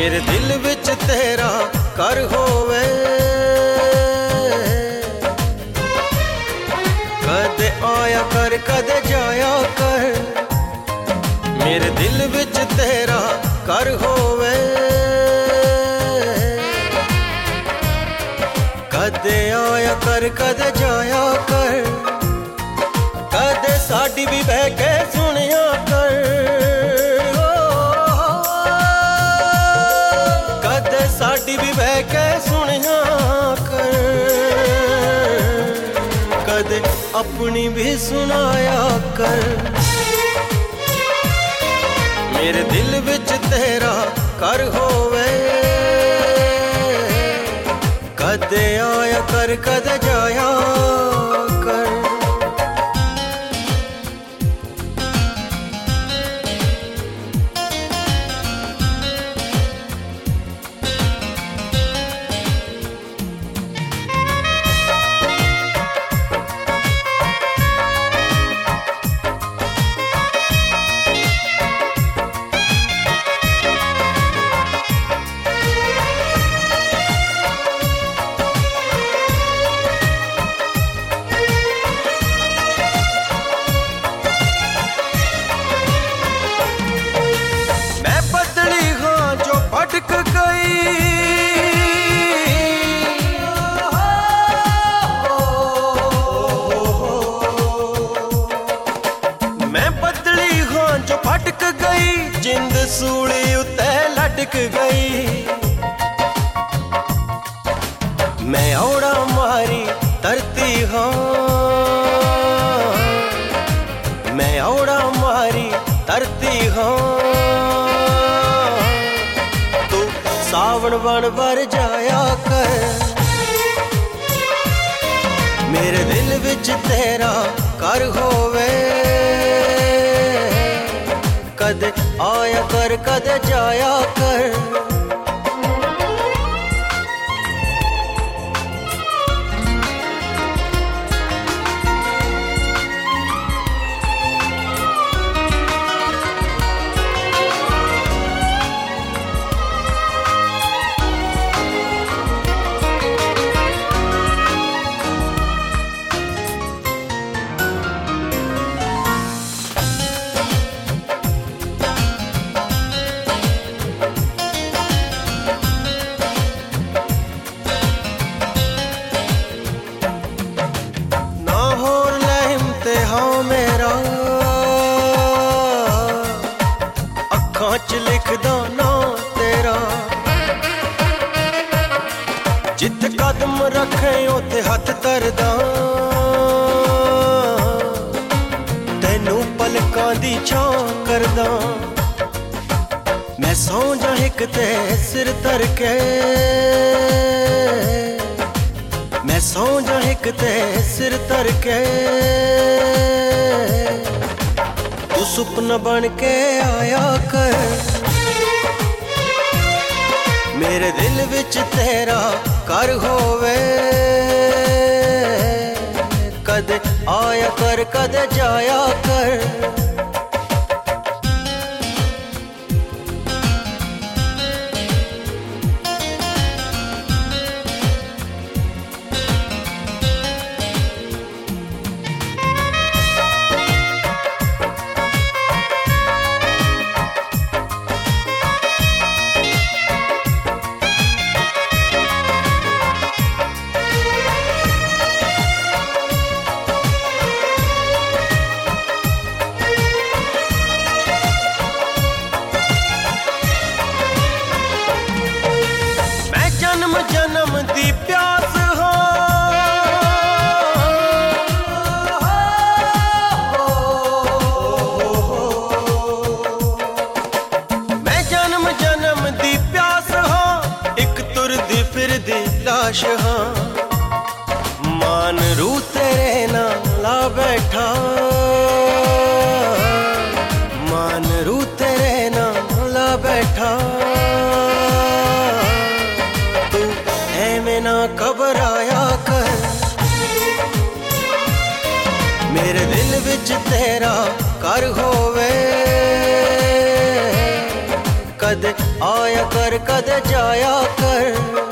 मेरे दिल विच तेरा घर होवे, कदे आया कर कदे जाया कर। मेरे दिल विच तेरा घर होवे, कदे आया कर कदे जाया कर। कदे साडी भी बह के सुनिया कर, कदे साडी भी बह के सुनिया कर। कदे अपनी भी सुनाया कर। मेरे दिल विच तेरा घर होवे, कदे आया कर कदे जाया कर। भटक गई मैं बदली हाँ जो भटक गई, जिंद सूली उते लटक गई। मैं औड़ा मारी धरती हाँ, मैं औड़ा मारी धरती हाँ। सावन बन बर जाया कर। मेरे दिल विच तेरा घर होवे, कदे आया कर कदे जाया कर। हाँ मेरा अखां च लिखदा ना तेरा, जिथे कदम रखे उथे हथ धरदा। तैनू पलकां दी छां करदा, मैं सौ जा हिक ते सिर धर के। मैं सौ जा हिक ते सिर धर के। तू सुपना बन के आया कर। मेरे दिल विच तेरा घर होवे, कदे आया कर कदे जाया कर। जन्म दी प्यास मैं जन्म दी प्यास हाँ, एक तुरदी फिरदी लाश हाँ। मान रू तेरे नाल ला बैठा, मान रू तेरे नाल ला बैठा। ना घबराया कर। मेरे दिल विच तेरा घर होवे, कदे आया कर कदे जाया कर।